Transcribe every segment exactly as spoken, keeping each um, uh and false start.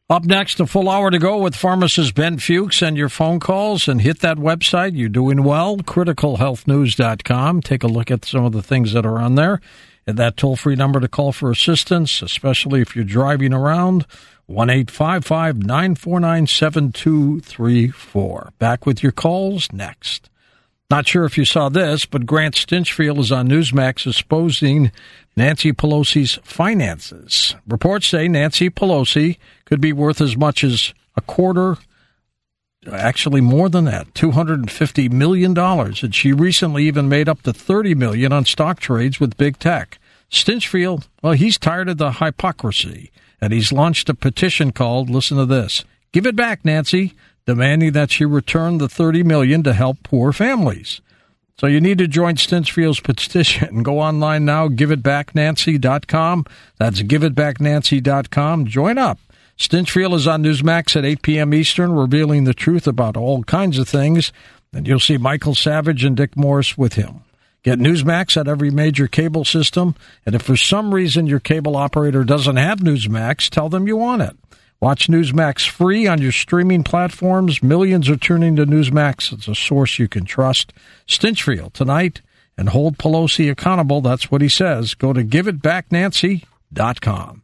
Up next, a full hour to go with pharmacist Ben Fuchs and your phone calls. And hit that website. You're doing well, critical health news dot com. Take a look at some of the things that are on there. And that toll-free number to call for assistance, especially if you're driving around, one eight five five, nine four nine, seven two three four. Back with your calls next. Not sure if you saw this, but Grant Stinchfield is on Newsmax exposing Nancy Pelosi's finances. Reports say Nancy Pelosi could be worth as much as a quarter, actually more than that, two hundred fifty million dollars. And she recently even made up to thirty million dollars on stock trades with big tech. Stinchfield, well, he's tired of the hypocrisy, and he's launched a petition called, listen to this, Give It Back, Nancy, demanding that she return the thirty million dollars to help poor families. So you need to join Stinchfield's petition. Go online now, give it back nancy dot com. That's give it back nancy dot com. Join up. Stinchfield is on Newsmax at eight p.m. Eastern, revealing the truth about all kinds of things. And you'll see Michael Savage and Dick Morris with him. Get Newsmax at every major cable system. And if for some reason your cable operator doesn't have Newsmax, tell them you want it. Watch Newsmax free on your streaming platforms. Millions are turning to Newsmax. It's a source you can trust. Stinchfield tonight, and hold Pelosi accountable. That's what he says. Go to give it back nancy dot com.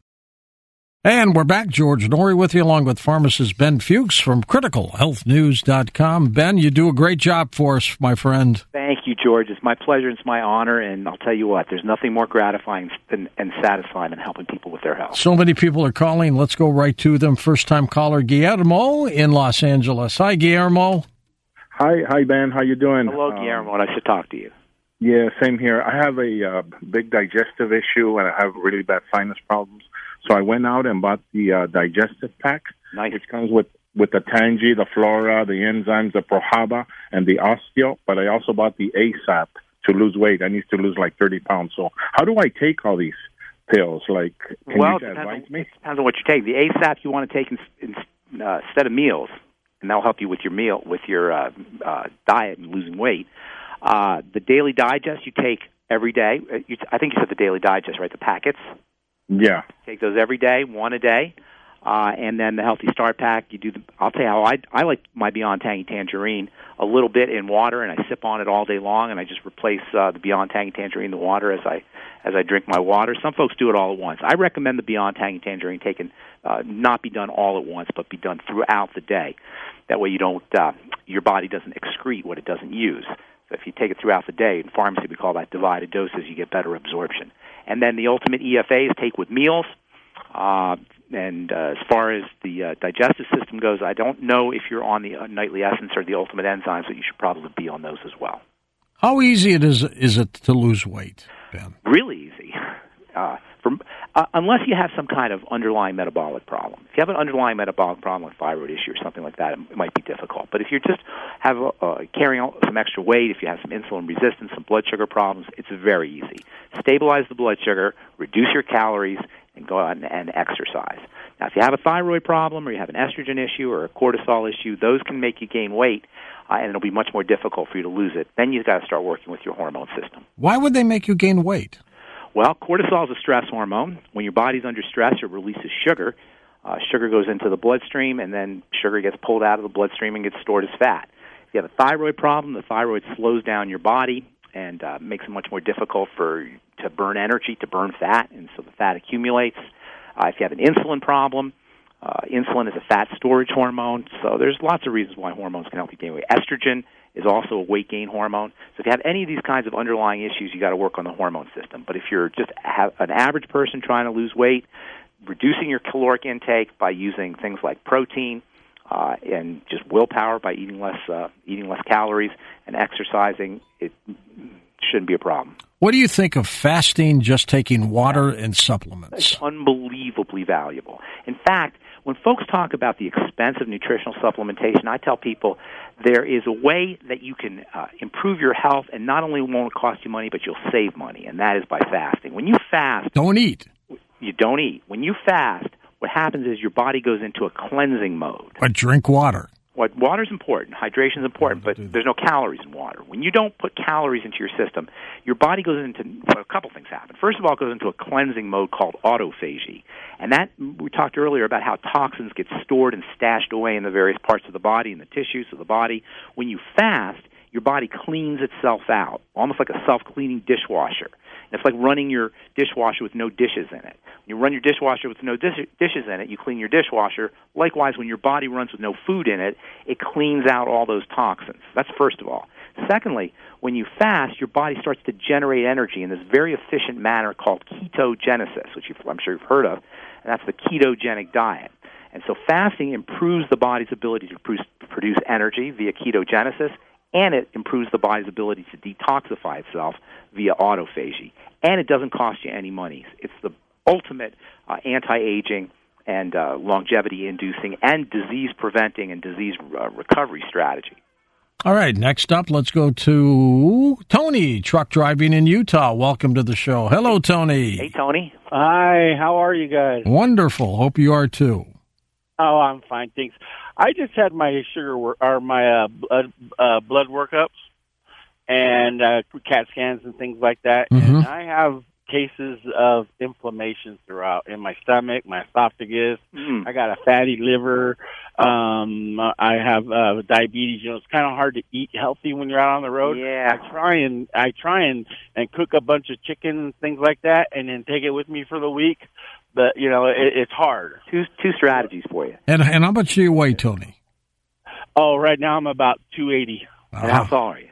And we're back. George Norrie with you, along with pharmacist Ben Fuchs from critical health news dot com. Ben, you do a great job for us, my friend. Thank you, George. It's my pleasure. It's my honor. And I'll tell you what, there's nothing more gratifying than, and satisfying than helping people with their health. So many people are calling. Let's go right to them. First-time caller, Guillermo in Los Angeles. Hi, Guillermo. Hi, hi, Ben. How you doing? Hello, Guillermo. Um, I should talk to you. Yeah, same here. I have a uh, big digestive issue, and I have really bad sinus problems. So I went out and bought the uh, digestive pack, nice. which comes with, with the Tangy, the Flora, the enzymes, the Prohaba, and the Osteo. But I also bought the ASAP to lose weight. I need to lose like thirty pounds. So how do I take all these pills? Like, can well, you advise on, me? It depends on what you take. The ASAP you want to take in, in, uh, instead of meals, and that'll help you with your meal, with your uh, uh, diet and losing weight. Uh, the Daily Digest you take every day. You, I think you said the Daily Digest, right? The packets. Yeah. Take those every day, one a day. Uh, and then the Healthy Start Pack, you do the, I'll tell you how I, I like my Beyond Tangy Tangerine a little bit in water, and I sip on it all day long, and I just replace uh, the Beyond Tangy Tangerine in the water as I as I drink my water. Some folks do it all at once. I recommend the Beyond Tangy Tangerine taken, uh, not be done all at once, but be done throughout the day. That way you don't, uh, your body doesn't excrete what it doesn't use. So if you take it throughout the day, in pharmacy we call that divided doses, you get better absorption. And then the Ultimate E F As take with meals. Uh, and uh, as far as the uh, digestive system goes, I don't know if you're on the uh, Nightly Essence or the Ultimate Enzymes, but you should probably be on those as well. How easy it is is it to lose weight, Ben? Really easy. Uh, from, uh, unless you have some kind of underlying metabolic problem. If you have an underlying metabolic problem, like thyroid issue or something like that, it might be difficult. But if you just have uh, carrying some extra weight, if you have some insulin resistance, some blood sugar problems, it's very easy. Stabilize the blood sugar, reduce your calories, and go out and, and exercise. Now, if you have a thyroid problem or you have an estrogen issue or a cortisol issue, those can make you gain weight, uh, and it'll be much more difficult for you to lose it. Then you've got to start working with your hormone system. Why would they make you gain weight? Well, cortisol is a stress hormone. When your body's under stress, it releases sugar. Uh, sugar goes into the bloodstream, and then sugar gets pulled out of the bloodstream and gets stored as fat. If you have a thyroid problem, the thyroid slows down your body and uh, makes it much more difficult for to burn energy, to burn fat, and so the fat accumulates. Uh, if you have an insulin problem, uh, insulin is a fat storage hormone, so there's lots of reasons why hormones can help you gain weight. Estrogen is also a weight gain hormone. So if you have any of these kinds of underlying issues, you got to work on the hormone system. But if you're just have an average person trying to lose weight, reducing your caloric intake by using things like protein uh, and just willpower by eating less uh, eating less calories and exercising, it shouldn't be a problem. What do you think of fasting, just taking water and supplements? It's unbelievably valuable. In fact, when folks talk about the expense of nutritional supplementation, I tell people there is a way that you can uh, improve your health, and not only won't it cost you money, but you'll save money, and that is by fasting. When you fast... Don't eat. You don't eat. When you fast, what happens is your body goes into a cleansing mode. But drink water. What water's important. Hydration's important, but there's no calories in water. When you don't put calories into your system, your body goes into well, a couple things happen. First of all, it goes into a cleansing mode called autophagy, and that we talked earlier about how toxins get stored and stashed away in the various parts of the body, in the tissues of the body. When you fast, your body cleans itself out, almost like a self-cleaning dishwasher. It's like running your dishwasher with no dishes in it. When you run your dishwasher with no dish- dishes in it, you clean your dishwasher. Likewise, when your body runs with no food in it, it cleans out all those toxins. That's first of all. Secondly, when you fast, your body starts to generate energy in this very efficient manner called ketogenesis, which you've, I'm sure you've heard of, and that's the ketogenic diet. And so fasting improves the body's ability to produce, produce energy via ketogenesis, and it improves the body's ability to detoxify itself via autophagy. And it doesn't cost you any money. It's the ultimate uh, anti-aging and uh, longevity-inducing and disease-preventing and disease uh, recovery strategy. All right, next up, let's go to Tony, truck driving in Utah. Welcome to the show. Hello, Tony. Hey, Tony. Hi, how are you guys? Wonderful. Hope you are, too. Oh, I'm fine, thanks. I just had my sugar work, or my uh, blood, uh, blood workups and uh, CAT scans and things like that. Mm-hmm. And I have cases of inflammation throughout in my stomach, my esophagus. Mm. I got a fatty liver. Um, I have uh, diabetes. You know, it's kind of hard to eat healthy when you're out on the road. Yeah. I try and I try and, and cook a bunch of chicken and things like that, and then take it with me for the week. But you know, it, it's hard. Two two strategies for you. And, and how much do you weigh, Tony? Oh, right now I'm about two eighty. And how tall are you?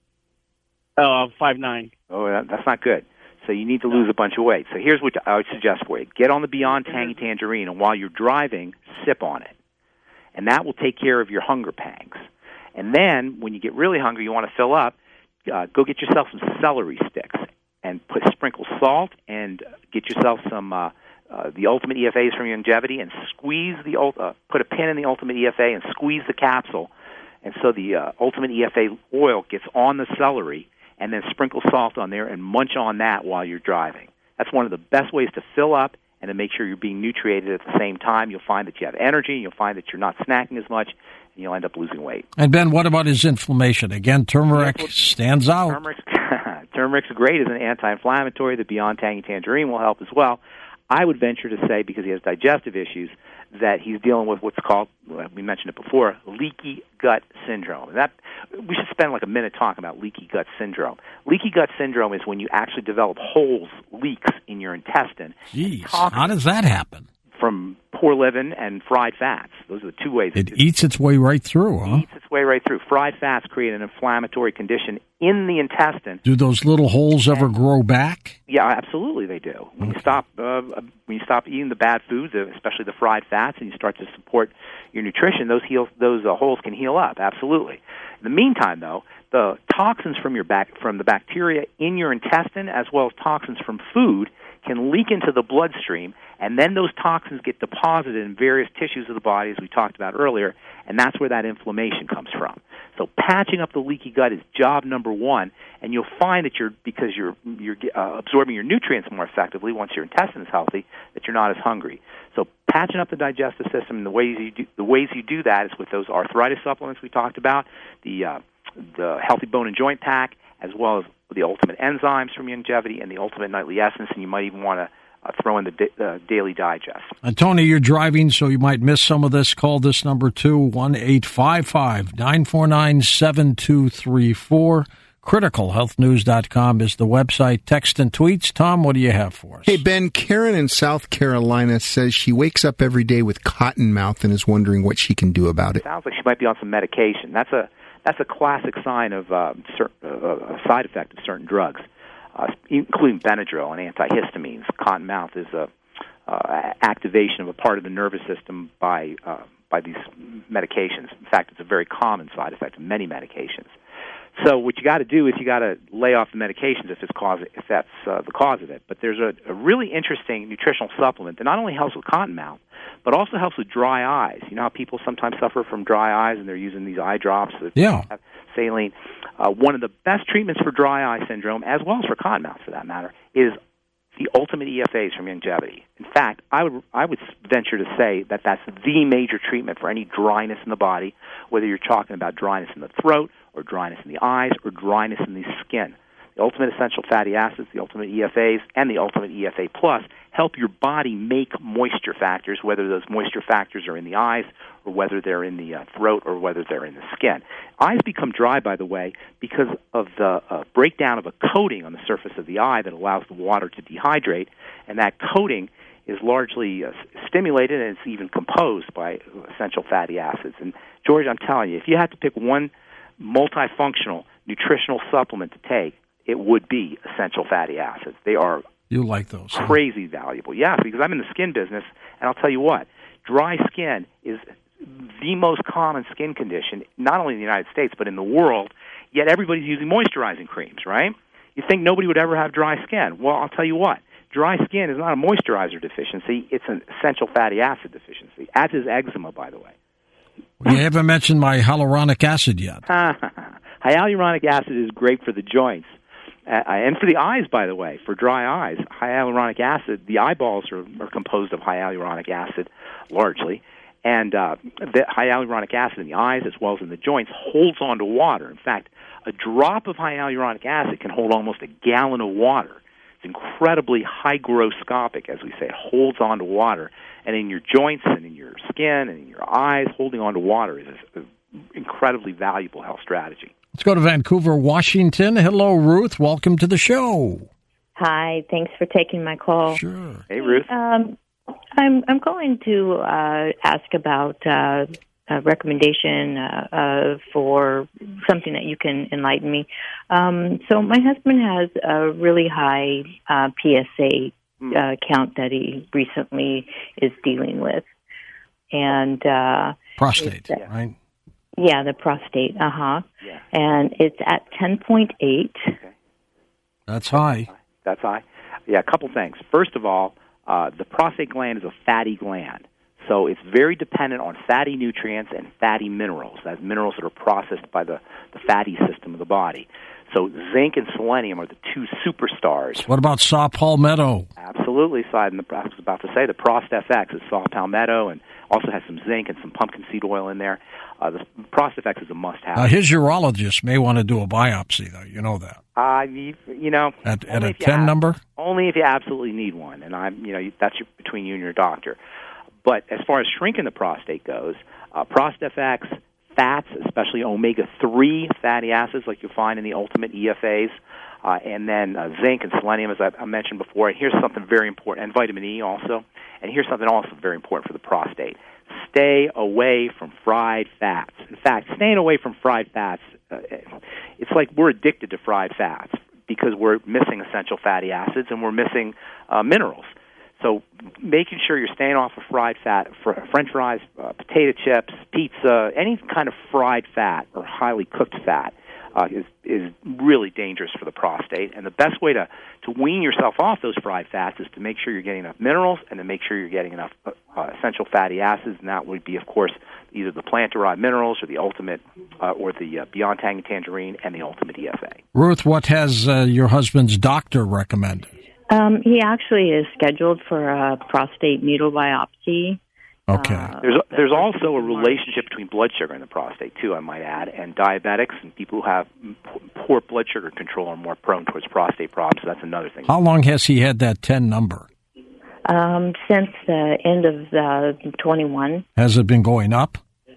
Oh, I'm five nine. Oh, that, that's not good. So you need to lose a bunch of weight. So here's what I would suggest for you. Get on the Beyond Tangy Tangerine, and while you're driving, sip on it. And that will take care of your hunger pangs. And then, when you get really hungry, you want to fill up, uh, go get yourself some celery sticks and put sprinkle salt and get yourself some uh, uh, the Ultimate E F As from Longevity and squeeze the uh, put a pin in the Ultimate E F A and squeeze the capsule. And so the uh, Ultimate E F A oil gets on the celery, and then sprinkle salt on there and munch on that while you're driving. That's one of the best ways to fill up and to make sure you're being nutriated at the same time. You'll find that you have energy, you'll find that you're not snacking as much, and you'll end up losing weight. And, Ben, what about his inflammation? Again, turmeric Yes, well, stands out. Turmeric's, turmeric's great as an anti-inflammatory. The Beyond Tangy Tangerine will help as well. I would venture to say, because he has digestive issues, that he's dealing with what's called, we mentioned it before, leaky gut syndrome. That we should spend like a minute talking about leaky gut syndrome. Leaky gut syndrome is when you actually develop holes, leaks in your intestine. Jeez, how does that happen? From poor living and fried fats. Those are the two ways. It, it eats its way right through, huh? It eats its way right through. Fried fats create an inflammatory condition in the intestine. Do those little holes ever and, grow back? Yeah, absolutely they do. When okay. you stop uh, when you stop eating the bad foods, especially the fried fats, and you start to support your nutrition, those heal, those uh, holes can heal up. Absolutely. In the meantime, though, the toxins from your back from the bacteria in your intestine, as well as toxins from food, can leak into the bloodstream, and then those toxins get deposited in various tissues of the body, as we talked about earlier, and that's where that inflammation comes from. So patching up the leaky gut is job number one, and you'll find that you're, because you're, you're uh, absorbing your nutrients more effectively once your intestine is healthy, that you're not as hungry. So patching up the digestive system, and the ways you do, the ways you do that is with those arthritis supplements we talked about, the uh, the Healthy Bone and Joint Pack, as well as the Ultimate Enzymes from Longevity and the Ultimate Nightly Essence, and you might even want to uh, throw in the da- uh, Daily Digest. And Tony, you're driving, so you might miss some of this. Call this number, too, one eight five five, nine four nine, seven two three four. critical health news dot com is the website. Text and tweets. Tom, what do you have for us? Hey, Ben, Karen in South Carolina says she wakes up every day with cotton mouth and is wondering what she can do about it. Sounds like she might be on some medication. That's a That's a classic sign of uh, certain, uh, a side effect of certain drugs, uh, including Benadryl and antihistamines. Cotton mouth is a uh, activation of a part of the nervous system by uh, by these medications. In fact, it's a very common side effect of many medications. So what you got to do is you got to lay off the medications if it's cause if that's uh, the cause of it. But there's a, a really interesting nutritional supplement that not only helps with cotton mouth, but also helps with dry eyes. You know how people sometimes suffer from dry eyes, and they're using these eye drops that yeah. have saline. Uh, one of the best treatments for dry eye syndrome, as well as for cotton mouth for that matter, is the ultimate E F As from Youngevity. In fact, I would I would venture to say that that's the major treatment for any dryness in the body, whether you're talking about dryness in the throat or dryness in the eyes or dryness in the skin. The ultimate essential fatty acids, the ultimate E F As, and the ultimate E F A Plus help your body make moisture factors, whether those moisture factors are in the eyes or whether they're in the uh, throat or whether they're in the skin. Eyes become dry, by the way, because of the uh, breakdown of a coating on the surface of the eye that allows the water to dehydrate, and that coating is largely uh, stimulated and it's even composed by essential fatty acids. And, George, I'm telling you, if you had to pick one multifunctional nutritional supplement to take, it would be essential fatty acids. They are you like those crazy huh? valuable. Yeah, because I'm in the skin business, and I'll tell you what, dry skin is the most common skin condition, not only in the United States, but in the world, yet everybody's using moisturizing creams, right? You think nobody would ever have dry skin. Well, I'll tell you what, dry skin is not a moisturizer deficiency, it's an essential fatty acid deficiency, as is eczema, by the way. You haven't mentioned my hyaluronic acid yet. Hyaluronic acid is great for the joints. Uh, and for the eyes, by the way, for dry eyes, hyaluronic acid, the eyeballs are, are composed of hyaluronic acid largely, and uh, the hyaluronic acid in the eyes as well as in the joints holds on to water. In fact, a drop of hyaluronic acid can hold almost a gallon of water. It's incredibly hygroscopic, as we say. It holds on to water. And in your joints and in your skin and in your eyes, holding on to water is an incredibly valuable health strategy. Let's go to Vancouver, Washington. Hello, Ruth. Welcome to the show. Hi. Thanks for taking my call. Sure. Hey, Ruth. Um, I'm I'm calling to uh, ask about uh, a recommendation uh, uh, for something that you can enlighten me. Um, so my husband has a really high uh, P S A uh, count that he recently is dealing with, and uh, prostate, uh, right? Yeah, the prostate, uh-huh. Yeah. And it's at ten point eight. Okay. That's high. That's high. Yeah, a couple things. First of all, uh, the prostate gland is a fatty gland, so it's very dependent on fatty nutrients and fatty minerals. That's minerals that are processed by the, the fatty system of the body. So zinc and selenium are the two superstars. What about saw palmetto? Absolutely. So I was about to say the ProstFX is saw palmetto and also has some zinc and some pumpkin seed oil in there. Uh, the ProstFX is a must-have. Uh, his urologist may want to do a biopsy, though. You know that. Uh, you, you know, at, at a ten number. Only if you absolutely need one, and I'm, you know, that's your, between you and your doctor. But as far as shrinking the prostate goes, uh, ProstFX, fats, especially omega three fatty acids, like you'll find in the ultimate E F As, uh, and then uh, zinc and selenium, as I, I mentioned before. And here's something very important, and vitamin E also. And here's something also very important for the prostate. Stay away from fried fats. In fact, staying away from fried fats, uh, it's like we're addicted to fried fats because we're missing essential fatty acids and we're missing uh, minerals. So making sure you're staying off of fried fat, fr- French fries, uh, potato chips, pizza, any kind of fried fat or highly cooked fat uh, is is really dangerous for the prostate. And the best way to, to wean yourself off those fried fats is to make sure you're getting enough minerals and to make sure you're getting enough uh, essential fatty acids. And that would be, of course, either the plant-derived minerals or the ultimate, uh, or the uh, Beyond Tangy Tangerine and the ultimate E F A. Ruth, what has uh, your husband's doctor recommended? Um, he actually is scheduled for a prostate needle biopsy. Okay. Uh, there's there's also a relationship between blood sugar and the prostate, too, I might add, and diabetics and people who have poor blood sugar control are more prone towards prostate problems, so that's another thing. How long has he had that ten number? Um, since the end of uh, twenty-one. Has it been going up?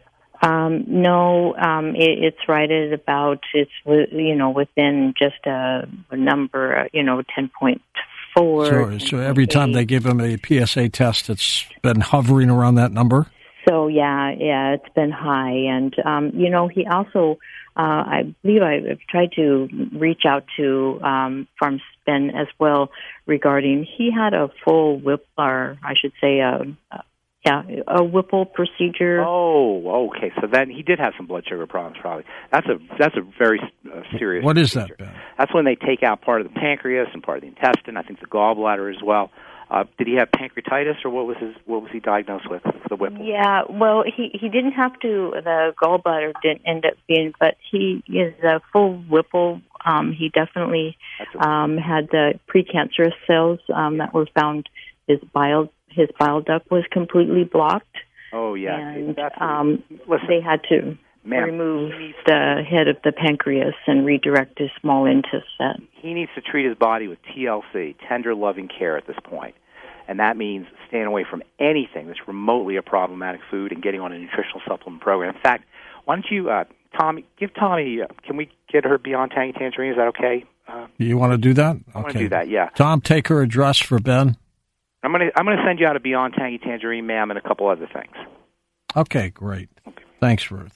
Um, no, um, it, it's right at about, it's, you know, within just a, a number, you know, ten point four. So, so every time they give him a P S A test, it's been hovering around that number? So, yeah, yeah, it's been high. And, um, you know, he also, uh, I believe I've tried to reach out to um, PharmSpen as well regarding, he had a full whip, or I should say a, a Yeah, a Whipple procedure. Oh, okay. So then he did have some blood sugar problems, probably. That's a that's a very uh, serious. What is procedure. that, Ben? That's when they take out part of the pancreas and part of the intestine. I think the gallbladder as well. Uh, did he have pancreatitis, or what was his what was he diagnosed with? The Whipple. Yeah, well, he he didn't have to. The gallbladder didn't end up being, but he is a full Whipple Um, he definitely um, had the precancerous cells um, that were found. His bile his bile duct was completely blocked. Oh yeah, and that's um, listen, they had to ma'am, remove the head of the pancreas and redirect his small intestine. He needs to treat his body with T L C, tender loving care, at this point. And that means staying away from anything that's remotely a problematic food and getting on a nutritional supplement program. In fact, why don't you, uh, Tommy, give Tommy, uh, can we get her Beyond Tangy Tangerine? Is that okay? Uh, you want to do that? I want to do that, yeah. Tom, take her address for Ben. I'm going to I'm going to send you out a Beyond Tangy Tangerine, ma'am, and a couple other things. Okay, great. Okay. Thanks, Ruth.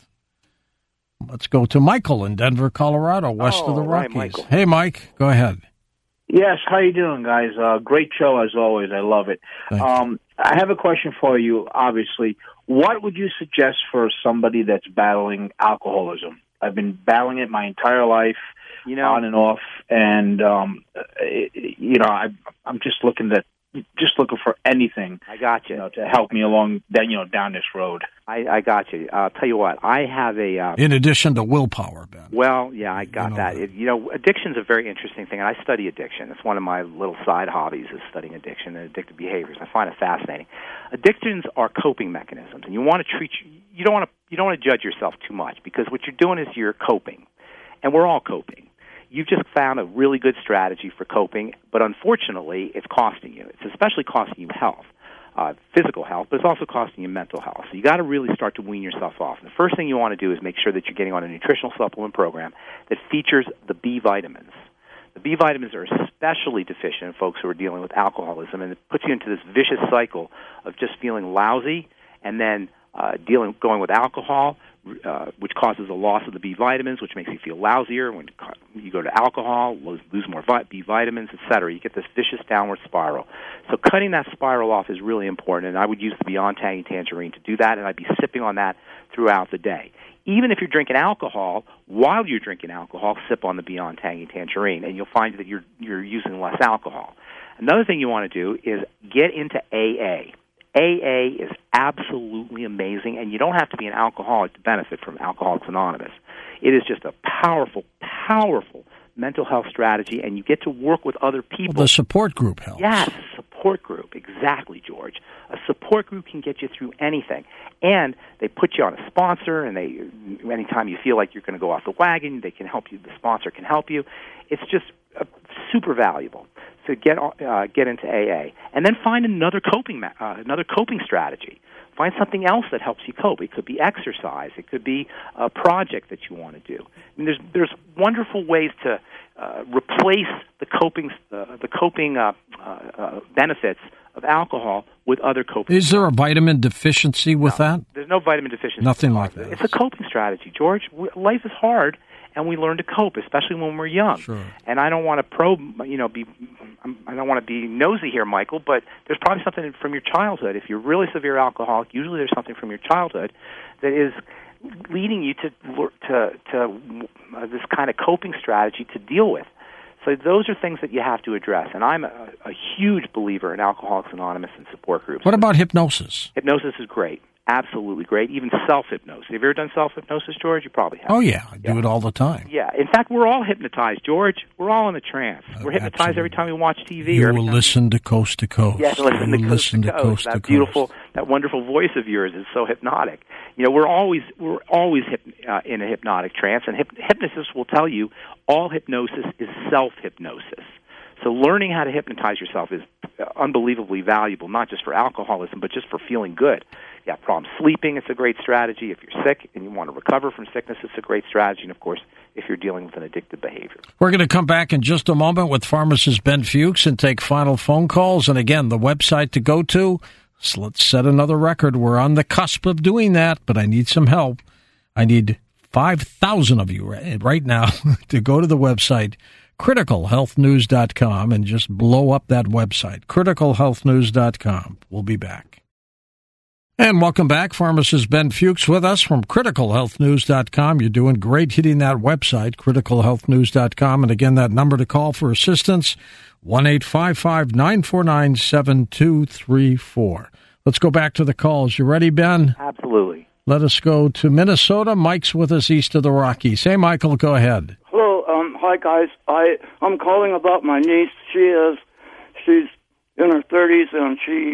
Let's go to Michael in Denver, Colorado, west oh, of the right, Rockies. Michael. Hey, Mike, go ahead. Yes, how you doing, guys? Uh, great show as always. I love it. Um, I have a question for you. Obviously, what would you suggest for somebody that's battling alcoholism? I've been battling it my entire life, you know, on and off, and um, it, you know, I, I'm just looking to just looking for anything. I got you. you know, to help me along, then you know, down this road. I, I got you. I'll tell you what. I have a. Uh, In addition to willpower, Ben. Well, yeah, I got you know that. that. It, you know, addiction's a very interesting thing, and I study addiction. It's one of my little side hobbies is studying addiction and addictive behaviors. I find it fascinating. Addictions are coping mechanisms, and you want to treat you don't want to you don't want to judge yourself too much because what you're doing is you're coping, and we're all coping. You've just found a really good strategy for coping, but unfortunately, it's costing you. It's especially costing you health, uh, physical health, but it's also costing you mental health. So you got to really start to wean yourself off. And the first thing you want to do is make sure that you're getting on a nutritional supplement program that features the B vitamins. The B vitamins are especially deficient in folks who are dealing with alcoholism, and it puts you into this vicious cycle of just feeling lousy and then uh, dealing going with alcohol, uh, which causes a loss of the B vitamins, which makes you feel lousier. When you go to alcohol, lose, lose more B vitamins, et cetera. You get this vicious downward spiral. So cutting that spiral off is really important, and I would use the Beyond Tangy Tangerine to do that, and I'd be sipping on that throughout the day. Even if you're drinking alcohol, while you're drinking alcohol, sip on the Beyond Tangy Tangerine, and you'll find that you're you're using less alcohol. Another thing you want to do is get into A A. A A is absolutely amazing, and you don't have to be an alcoholic to benefit from Alcoholics Anonymous. It is just a powerful, powerful mental health strategy, and you get to work with other people. Well, the support group helps. Yes, support group. Exactly, George. A support group can get you through anything. And they put you on a sponsor, and they anytime you feel like you're going to go off the wagon, they can help you. The sponsor can help you. It's just uh, super valuable. So get uh, get into A A, and then find another coping uh, another coping strategy. Find something else that helps you cope. It could be exercise. It could be a project that you want to do. I mean, there's there's wonderful ways to uh, replace the coping uh, the coping uh, uh, uh, benefits of alcohol with other coping. Is there a vitamin deficiency with no, that? There's no vitamin deficiency. Nothing like that. It's a coping strategy, George. Life is hard, and we learn to cope, especially when we're young. Sure. And I don't want to probe, you know, be I don't want to be nosy here, Michael, but there's probably something from your childhood. If you're really severe alcoholic, usually there's something from your childhood that is leading you to to to uh, this kind of coping strategy to deal with. So those are things that you have to address. And I'm a, a huge believer in Alcoholics Anonymous and support groups. What about hypnosis? Hypnosis is great. Absolutely great. Even self-hypnosis. Have you ever done self-hypnosis, George? You probably have. Oh, yeah. I do yeah. it all the time. Yeah. In fact, we're all hypnotized, George. We're all in a trance. We're hypnotized absolutely. every time we watch T V. You or will listen to Coast to Coast. Yes, listen you to will Coast listen to to Coast. Coast That to beautiful, Coast. that wonderful voice of yours is so hypnotic. You know, we're always we're always hip, uh, in a hypnotic trance, and hip, hypnosis will tell you all hypnosis is self-hypnosis. So learning how to hypnotize yourself is unbelievably valuable, not just for alcoholism, but just for feeling good. You have problems sleeping, it's a great strategy. If you're sick and you want to recover from sickness, it's a great strategy. And, of course, if you're dealing with an addictive behavior. We're going to come back in just a moment with pharmacist Ben Fuchs and take final phone calls. And, again, the website to go to, so let's set another record. We're on the cusp of doing that, but I need some help. I need five thousand of you right now to go to the website, critical health news dot com, and just blow up that website, critical health news dot com. We'll be back. And welcome back. Pharmacist Ben Fuchs with us from critical health news dot com. You're doing great hitting that website, critical health news dot com. And again, that number to call for assistance, one eight five five, nine four nine, seven two three four. Let's go back to the calls. You ready, Ben? Absolutely. Let us go to Minnesota. Mike's with us east of the Rockies. Hey, Michael, go ahead. Hello. Um, hi guys. I I'm calling about my niece. She is she's in her thirties and she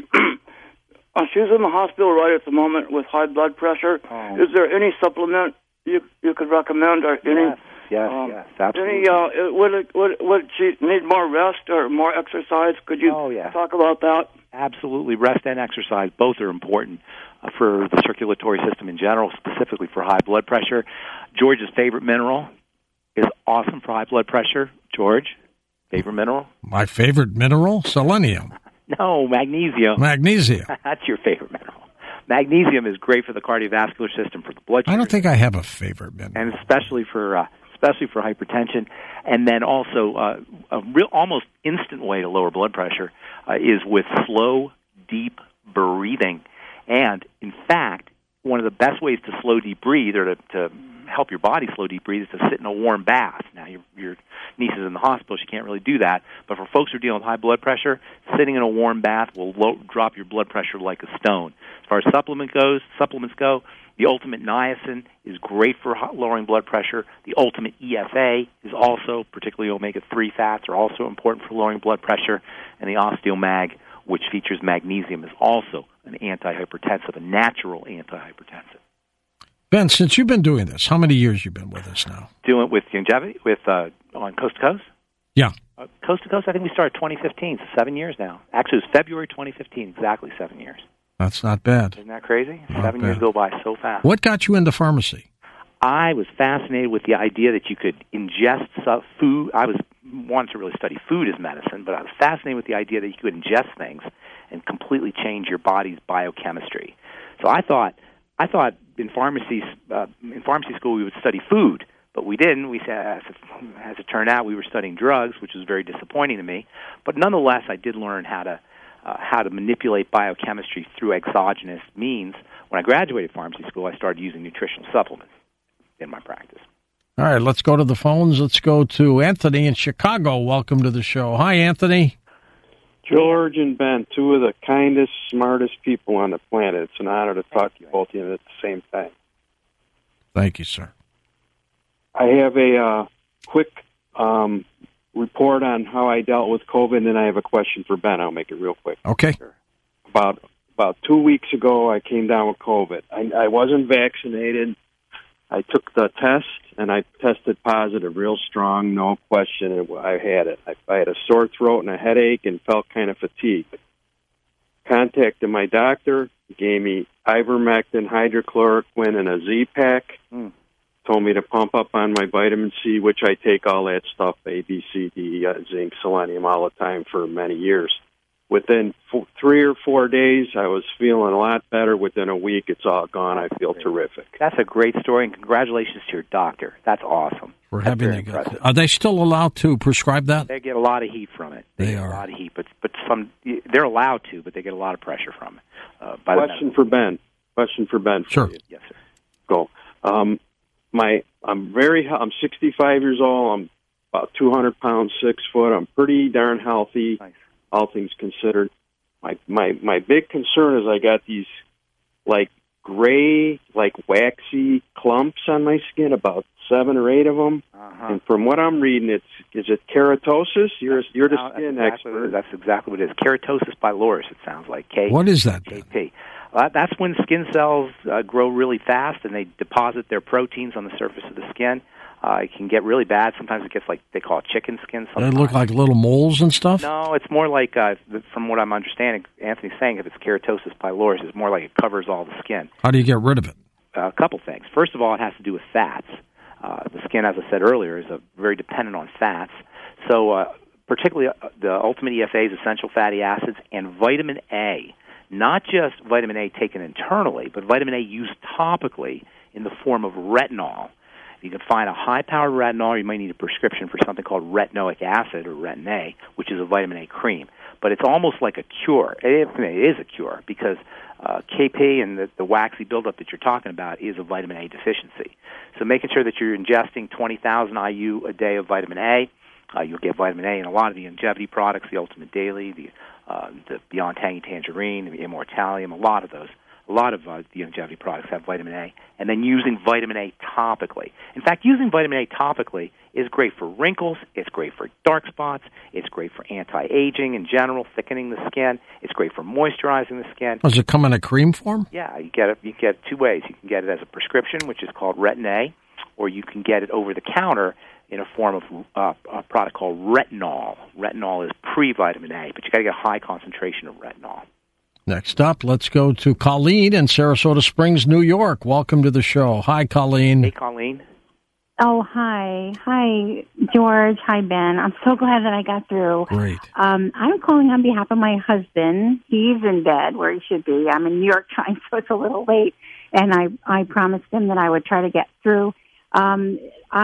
uh, she's in the hospital right at the moment with high blood pressure. Oh. Is there any supplement you you could recommend or any? Yes, yes, um, yes, absolutely. Any uh, would it, would would she need more rest or more exercise? Could you Oh, yeah. talk about that? Absolutely. Rest and exercise, both are important uh, for the circulatory system in general, specifically for high blood pressure. George's favorite mineral is awesome for high blood pressure. George, favorite mineral? My favorite mineral, selenium. No, magnesium. Magnesium. That's your favorite mineral. Magnesium is great for the cardiovascular system, for the blood sugar. I don't think I have a favorite mineral. And especially for uh, especially for hypertension, and then also uh, a real almost instant way to lower blood pressure uh, is with slow, deep breathing. And in fact, one of the best ways to slow deep breathe, or to, to help your body slow deep breathe, is to sit in a warm bath. Now, your, your niece is in the hospital; she can't really do that. But for folks who are dealing with high blood pressure, sitting in a warm bath will low, drop your blood pressure like a stone. As far as supplement goes, supplements go, the Ultimate Niacin is great for lowering blood pressure. The Ultimate E F A is also, particularly omega three fats, are also important for lowering blood pressure. And the OsteoMag, which features magnesium, is also an antihypertensive, a natural antihypertensive. Ben, since you've been doing this, how many years you've been with us now? Doing it with longevity, with uh, on Coast to Coast? Yeah. Uh, coast to Coast, I think we started twenty fifteen, so seven years now. Actually, it was February twenty fifteen, exactly seven years. That's not bad. Isn't that crazy? Not Seven bad. years go by so fast. What got you into pharmacy? I was fascinated with the idea that you could ingest some food. I was wanted to really study food as medicine, but I was fascinated with the idea that you could ingest things and completely change your body's biochemistry. So I thought, I thought in pharmacy, uh, in pharmacy school we would study food, but we didn't. We said, as it, as it turned out, we were studying drugs, which was very disappointing to me. But nonetheless, I did learn how to uh, how to manipulate biochemistry through exogenous means. When I graduated pharmacy school, I started using nutritional supplements in my practice. All right, let's go to the phones. Let's go to Anthony in Chicago. Welcome to the show. Hi, Anthony. George and Ben, two of the kindest, smartest people on the planet. It's an honor to talk to you both of you at the same time. Thank you, sir. I have a uh, quick um, report on how I dealt with COVID, and then I have a question for Ben. I'll make it real quick. Okay. About about two weeks ago, I came down with COVID. I, I wasn't vaccinated. I took the test, and I tested positive, real strong, no question. I had it. I, I had a sore throat and a headache and felt kind of fatigued. Contacted my doctor, gave me ivermectin, hydrochloroquine, and a Z-Pack. Mm. Told me to pump up on my vitamin C, which I take all that stuff, A, B, C, D, uh, zinc, selenium, all the time for many years. Within four, three or four days, I was feeling a lot better. Within a week, it's all gone. I feel terrific. That's a great story, and congratulations to your doctor. That's awesome. We're That's having very a impressive. Are they still allowed to prescribe that? They get a lot of heat from it. They, They get are. a lot of heat, but but some they're allowed to, but they get a lot of pressure from it. Uh, by Question the for Ben. Question for Ben. For Sure. you. Yes, sir. Go. Um, my, I'm very. I'm sixty-five years old. I'm about two hundred pounds, six foot. I'm pretty darn healthy, Nice. all things considered. My my my big concern is I got these like gray, like waxy clumps on my skin, about seven or eight of them. Uh-huh. And from what I'm reading, it's is it keratosis? You're you're the Now, that's skin exactly what it expert. is. That's exactly what it is. Keratosis pylorus, it sounds like. K. What is that? K P. Uh, that's when skin cells uh, grow really fast and they deposit their proteins on the surface of the skin. Uh, it can get really bad. Sometimes it gets like they call it chicken skin. They Sometimes. look like little moles and stuff? No, it's more like, uh, from what I'm understanding, Anthony's saying if it's keratosis pylorus, it's more like it covers all the skin. How do you get rid of it? Uh, a couple things. First of all, it has to do with fats. Uh, the skin, as I said earlier, is a, very dependent on fats. So uh, particularly uh, the Ultimate E F A's essential fatty acids and vitamin A, not just vitamin A taken internally, but vitamin A used topically in the form of retinol. You can find a high-powered retinol. You might need a prescription for something called retinoic acid or Retin A, which is a vitamin A cream. But it's almost like a cure. It, it is a cure because uh, K P and the, the waxy buildup that you're talking about is a vitamin A deficiency. So making sure that you're ingesting twenty thousand I U a day of vitamin A. Uh, you'll get vitamin A in a lot of the longevity products, the Ultimate Daily, the, uh, the Beyond Tangy Tangerine, the Immortalium, a lot of those A lot of uh, the longevity products have vitamin A. And then using vitamin A topically. In fact, using vitamin A topically is great for wrinkles. It's great for dark spots. It's great for anti-aging in general, thickening the skin. It's great for moisturizing the skin. Does it come in a cream form? Yeah, you get it. You get it two ways. You can get it as a prescription, which is called Retin A, or you can get it over the counter in a form of uh, a product called retinol. Retinol is pre-vitamin A, but you got to get a high concentration of retinol. Next up, let's go to Colleen in Sarasota Springs, New York. Welcome to the show. Hi, Colleen. Hey, Colleen. Oh, hi. Hi, George. Hi, Ben. I'm so glad that I got through. Great. Um, I'm calling on behalf of my husband. He's in bed where he should be. I'm in New York time, so it's a little late. And I, I promised him that I would try to get through. Um,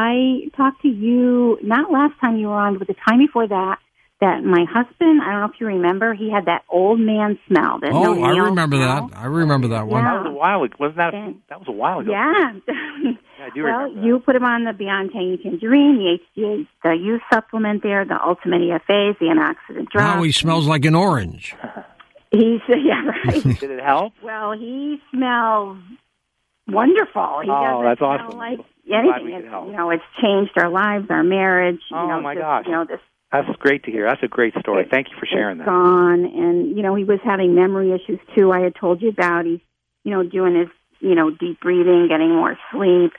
I talked to you, not last time you were on, but the time before that, that my husband, I don't know if you remember, he had that old man smell. That oh, no I remember smell. that. I remember that one. Yeah. That was a while ago. Wasn't that? A, that was a while ago. Yeah. yeah I do well, remember that. you put him on the Beyond Tangy Tangerine, the H D A, the youth supplement there, the Ultimate E F As, the antioxidant drops. Now he smells like an orange. He's yeah, right. Did it help? Well, he smells wonderful. He oh, doesn't that's smell awesome. like Glad anything. we could It's, help. you know, it's changed our lives, our marriage. Oh, you know, my just, gosh. You know, this. That's great to hear. That's a great story. Thank you for sharing that. Gone, and you know he was having memory issues too. I had told you about. He's you know doing his you know deep breathing, getting more sleep,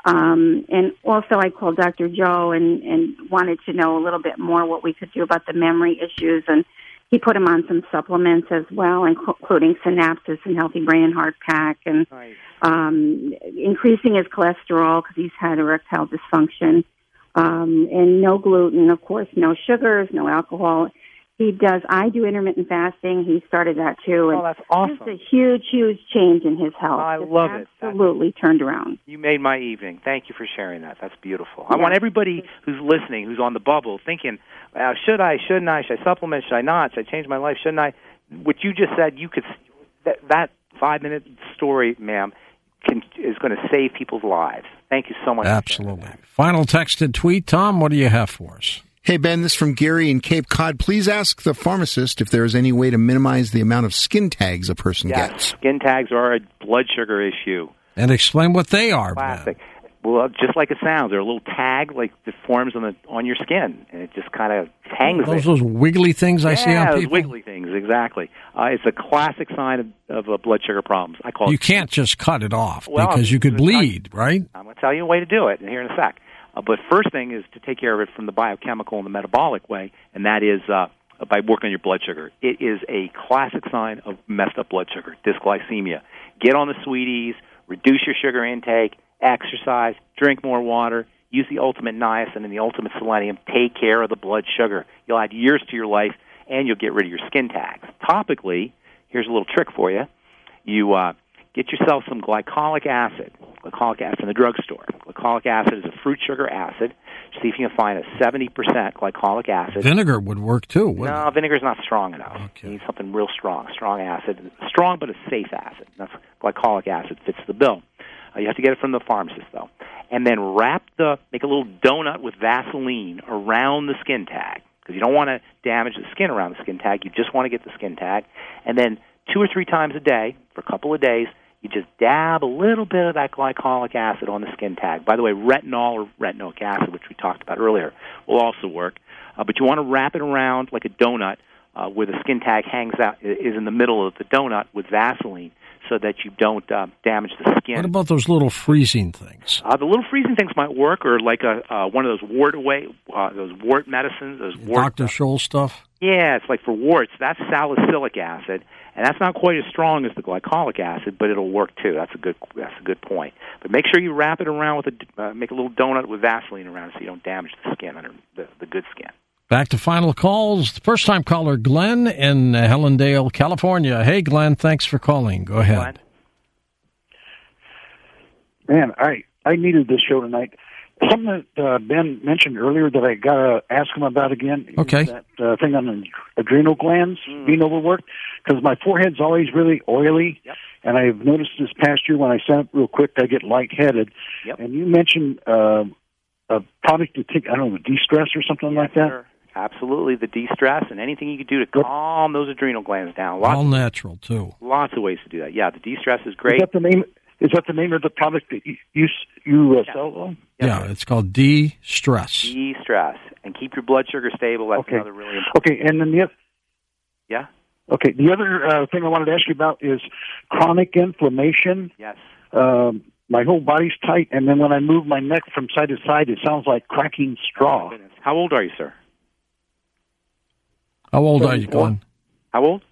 um, and also I called Doctor Joe and and wanted to know a little bit more what we could do about the memory issues, and he put him on some supplements as well, including Synapsis and Healthy Brain and Heart Pack, and nice. um, increasing his cholesterol because he's had erectile dysfunction. Um, and no gluten, of course, no sugars, no alcohol. He does, I do intermittent fasting. He started that too. Oh, that's awesome. Just a huge, huge change in his health. Oh, I Just love it. Absolutely turned around. You made my evening. Thank you for sharing that. That's beautiful. Yeah. I want everybody who's listening, who's on the bubble, thinking, uh, should I, shouldn't I, should I supplement, should I not, should I change my life, shouldn't I? What you just said, you could, that, that five-minute story, ma'am, can, is going to save people's lives. Thank you so much. Absolutely. Final texted tweet. Tom, what do you have for us? Hey, Ben, this is from Gary in Cape Cod. Please ask the pharmacist if there is any way to minimize the amount of skin tags a person yes, gets. Skin tags are a blood sugar issue. And explain what they are. Classic. Ben. Well, just like it sounds, they're a little tag like that forms on the on your skin, and it just kind of hangs those, there. Those wiggly things I yeah, see on those people? wiggly things, exactly. Uh, it's a classic sign of, of uh, blood sugar problems. I call you it. can't just cut it off well, because I'm, you could bleed, I, right? I'm going to tell you a way to do it here in a sec. Uh, but first thing is to take care of it from the biochemical and the metabolic way, and that is uh, by working on your blood sugar. It is a classic sign of messed up blood sugar, dysglycemia. Get on the sweeties, reduce your sugar intake, exercise, drink more water, use the ultimate niacin and the ultimate selenium, take care of the blood sugar. You'll add years to your life, and you'll get rid of your skin tags. Topically, here's a little trick for you. You uh, get yourself some glycolic acid, glycolic acid in the drugstore. Glycolic acid is a fruit sugar acid. See if you can find a seventy percent glycolic acid. Vinegar would work, too. No, it? vinegar's not strong enough. Okay. You need something real strong, strong acid. Strong but a safe acid. That's glycolic acid fits the bill. Uh, you have to get it from the pharmacist, though. And then wrap the, make a little donut with Vaseline around the skin tag, because you don't want to damage the skin around the skin tag. You just want to get the skin tag. And then two or three times a day, for a couple of days, you just dab a little bit of that glycolic acid on the skin tag. By the way, retinol or retinoic acid, which we talked about earlier, will also work. Uh, but you want to wrap it around like a donut uh, where the skin tag hangs out, is in the middle of the donut with Vaseline, so that you don't uh, damage the skin. What about those little freezing things? Uh, the little freezing things might work, or like a uh, one of those wart away, uh, those wart medicines, those wart Doctor Scholl stuff. Yeah, it's like for warts. That's salicylic acid, and that's not quite as strong as the glycolic acid, but it'll work too. That's a good that's a good point. But make sure you wrap it around with a uh, make a little donut with Vaseline around it so you don't damage the skin under the, the good skin. Back to final calls. The first time caller, Glenn in Hellendale, California. Hey, Glenn, thanks for calling. Go ahead. Man, I, I needed this show tonight. Something that uh, Ben mentioned earlier that I got to ask him about again. Okay. Is that uh, thing on the adrenal glands mm. being overworked. Because my forehead's always really oily. Yep. And I've noticed this past year when I sent real quick, I get lightheaded. Yep. And you mentioned uh, a product to take, I don't know, de-stress or something yes, like that. Sir. Absolutely, the de-stress and anything you can do to calm those adrenal glands down. Lots All natural, too. Lots of ways to do that. Yeah, the de-stress is great. Is that the name? Is that the name of the product that you you, you uh, yeah. sell? Yeah, yeah, it's called de-stress. De-stress. And keep your blood sugar stable. That's okay. another really important. Okay, and then the other. Yeah. Okay, the other uh, thing I wanted to ask you about is chronic inflammation. Yes. Um, my whole body's tight, and then when I move my neck from side to side, it sounds like cracking straw. Oh, how old are you, sir? How old are you, Glenn? How old?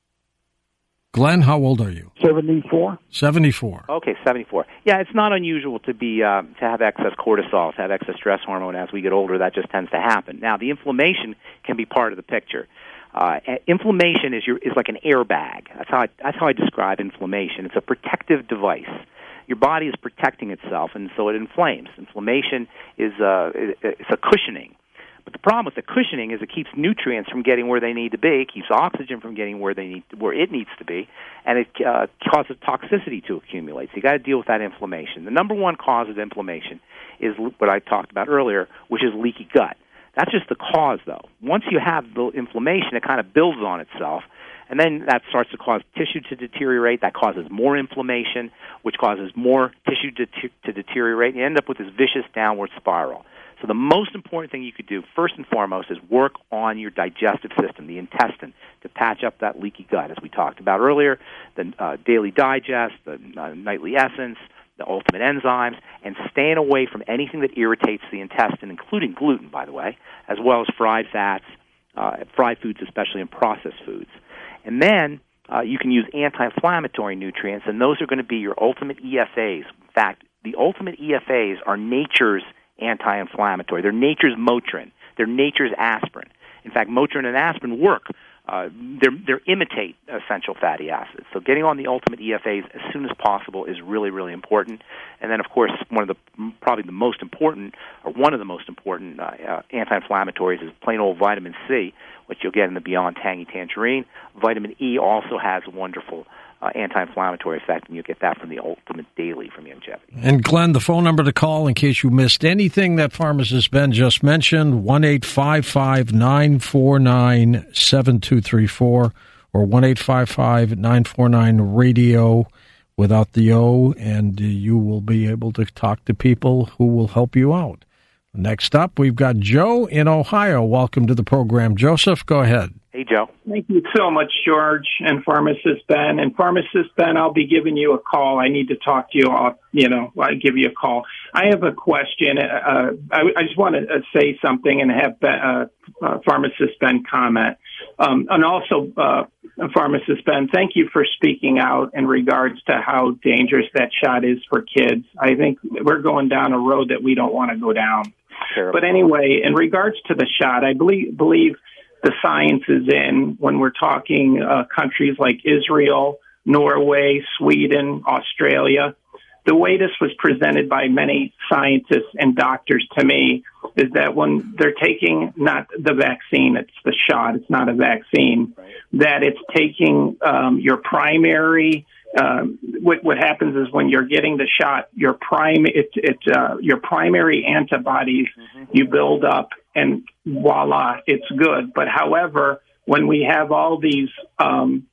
Glenn, how old are you? seventy-four. seventy-four. Okay, seventy-four. Yeah, it's not unusual to be uh, to have excess cortisol, to have excess stress hormone as we get older. That just tends to happen. Now, the inflammation can be part of the picture. Uh, inflammation is your is like an airbag. That's how I, that's how I describe inflammation. It's a protective device. Your body is protecting itself, and so it inflames. Inflammation is uh, it's a cushioning. But the problem with the cushioning is it keeps nutrients from getting where they need to be, it keeps oxygen from getting where they need where it needs to be, and it uh, causes toxicity to accumulate. So you got to deal with that inflammation. The number one cause of inflammation is what I talked about earlier, which is leaky gut. That's just the cause, though. Once you have the inflammation, it kind of builds on itself, and then that starts to cause tissue to deteriorate. That causes more inflammation, which causes more tissue to, to deteriorate. You end up with this vicious downward spiral. So the most important thing you could do, first and foremost, is work on your digestive system, the intestine, to patch up that leaky gut, as we talked about earlier, the uh, daily digest, the uh, nightly essence, the ultimate enzymes, and staying away from anything that irritates the intestine, including gluten, by the way, as well as fried fats, uh, fried foods, especially in processed foods. And then uh, you can use anti-inflammatory nutrients, and those are going to be your ultimate E F As. In fact, the ultimate E F As are nature's anti-inflammatory. They're nature's Motrin. They're nature's aspirin. In fact, Motrin and aspirin work. Uh, they're, they're imitate essential fatty acids. So getting on the ultimate E F As as soon as possible is really, really important. And then, of course, one of the probably the most important, or one of the most important uh, uh, anti-inflammatories is plain old vitamin C, which you'll get in the Beyond Tangy Tangerine. Vitamin E also has a wonderful uh, anti-inflammatory effect, and you get that from the Ultimate Daily from Youngevity. And Glenn, the phone number to call in case you missed anything that pharmacist Ben just mentioned, one eight five five, nine four nine, seven two three four or one eight five five, nine four nine, radio without the O, and uh, you will be able to talk to people who will help you out. Next up, we've got Joe in Ohio. Welcome to the program. Joseph, go ahead. Hey, Joe. Thank you so much, George, and Pharmacist Ben. And Pharmacist Ben, I'll be giving you a call. I need to talk to you. I'll, you know, I'll give you a call. I have a question. Uh, I, I just want to say something and have ben, uh, uh, Pharmacist Ben comment. Um, and also, uh, Pharmacist Ben, thank you for speaking out in regards to how dangerous that shot is for kids. I think we're going down a road that we don't want to go down. Terrible. But anyway, in regards to the shot, I believe, believe the science is in when we're talking uh, countries like Israel, Norway, Sweden, Australia. The way this was presented by many scientists and doctors to me is that when they're taking not the vaccine, it's the shot, it's not a vaccine, right, that it's taking um, your primary Um, what, what happens is when you're getting the shot, your prime, it, it, uh, your primary antibodies mm-hmm. you build up, and voila, it's good. But however, when we have all these um,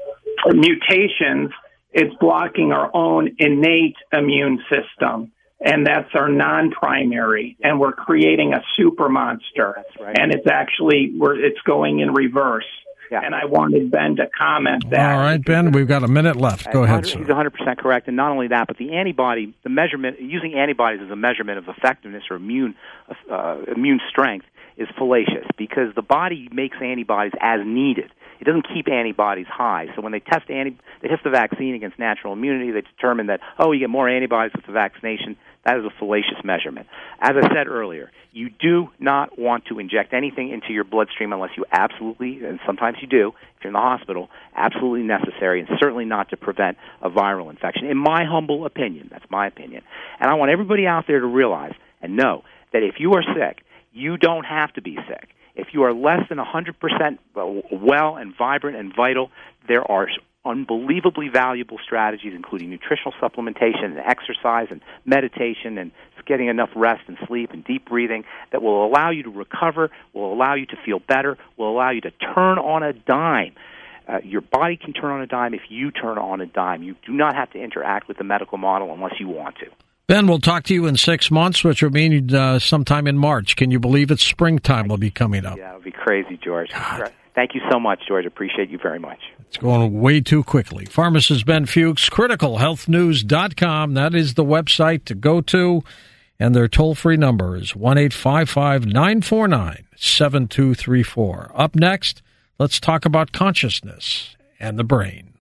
mutations, it's blocking our own innate immune system, and that's our non-primary, and we're creating a super monster. That's right. And it's actually we're it's going in reverse. Yeah. And I wanted Ben to comment that. All right, Ben, we've got a minute left. Go ahead, sir. He's one hundred percent correct. And not only that, but the antibody, the measurement, using antibodies as a measurement of effectiveness or immune uh, immune strength is fallacious because the body makes antibodies as needed. It doesn't keep antibodies high. So when they test anti- they test the vaccine against natural immunity, they determine that, oh, you get more antibodies with the vaccination. That is a fallacious measurement. As I said earlier, you do not want to inject anything into your bloodstream unless you absolutely, and sometimes you do, if you're in the hospital, absolutely necessary, and certainly not to prevent a viral infection. In my humble opinion, that's my opinion. And I want everybody out there to realize and know that if you are sick, you don't have to be sick. If you are less than one hundred percent well and vibrant and vital, there are unbelievably valuable strategies, including nutritional supplementation and exercise and meditation and getting enough rest and sleep and deep breathing that will allow you to recover, will allow you to feel better, will allow you to turn on a dime. Uh, your body can turn on a dime if you turn on a dime. You do not have to interact with the medical model unless you want to. Ben, we'll talk to you in six months, which will mean uh, sometime in March. Can you believe it's springtime will be coming up? Yeah, it'll be crazy, George. God. Thank you so much, George. Appreciate you very much. It's going way too quickly. Pharmacist Ben Fuchs, critical health news dot com. That is the website to go to, and their toll-free number is one eight five five, nine four nine, seven two three four. Up next, let's talk about consciousness and the brain.